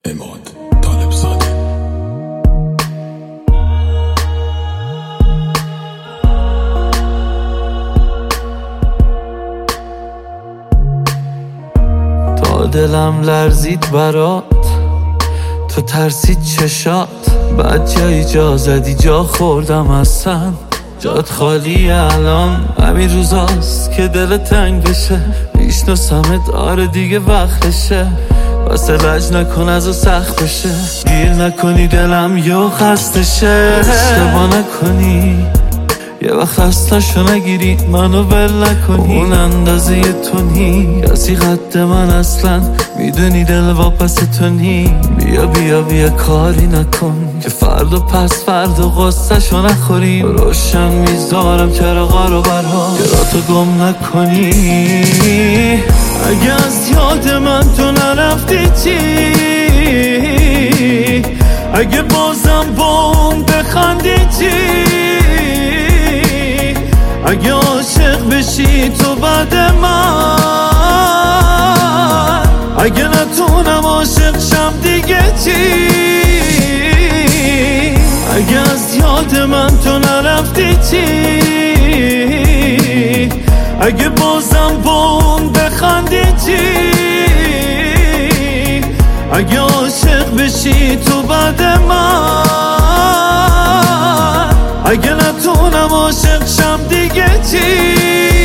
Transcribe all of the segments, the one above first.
اماد طالب زاده. تا دلم لرزید برات، تو ترسید چشات، بعد جایی جا زدی جا خوردم اصلا جات خالی. الان همین روزاست که دل تنگ بشه، میشناسمت آره دیگه وقتشه، واسه لج نکن از سخت بشه، گیر نکنی دلم یو خستشه. اشتباه نکنی یه وقت خستشو نگیری، منو ول نکنی، اون اندازه تو نی کسی قد من اصلا، میدونی دل واپس تو نی. بیا بیا بیا کاری نکن که فردا پس فردا غصه‌شو نخوریم، روشن میذارم چراغا رو برها که تو گم نکنی. اگه از یاد من تو نرفتی چی، اگه بازم با اون بخندی چی، اگه عاشق بشی تو بعد من، اگه نتونم عاشق شم دیگه چی، اگه از یاد من تو نرفتی چی، اگه بازم با اون بخندی چی، اگه عاشق بشی تو بعد من، اگه نتونم عاشق شم دیگه چی.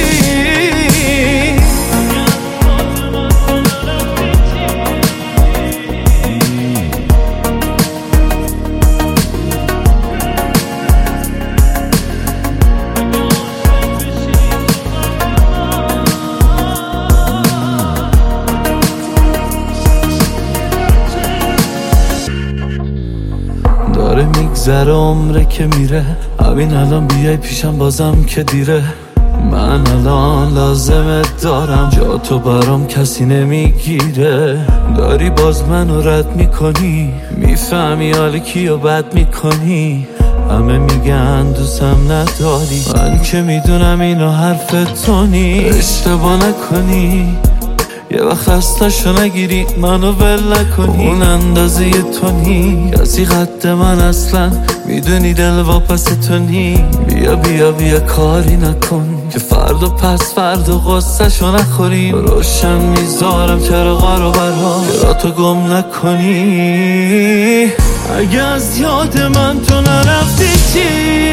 داره میگذره عمره که میره، همین الان بیای پیشم بازم که دیره. من الان لازمت دارم، جا تو برام کسی نمیگیره، داری باز منو رد میکنی، میفهمی حال کیو بد میکنی، همه میگن دوستم نداری، من که میدونم اینو حرف تو نی. اشتباه نکنی یه وقت خستشو نگیری، منو ول نکنی، اون اندازه تو نی کسی قد من اصلا، میدونی دل واپس تو نی. بیا بیا بیا کاری نکن که فردا پس فردا غصه‌شو نخوریم، روشن میذارم چراغا رو برها که تو گم نکنی. اگه از یاد من تو نرفتی چی،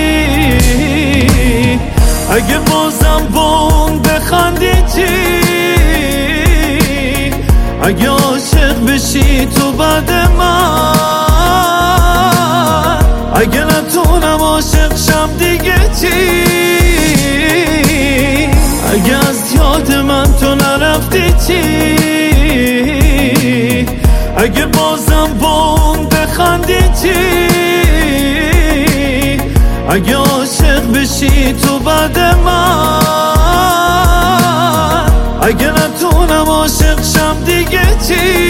اگه بازم با اون بخندی چی، اگه عاشق بشی تو بعد من، اگه نتونم عاشق شم دیگه چی، اگه از یاد من تو نرفتی چی، اگه بازم با اون بخندی چی، اگه عاشق بشی تو بعد من، اگه نتونم عاشق شم دیگه چی.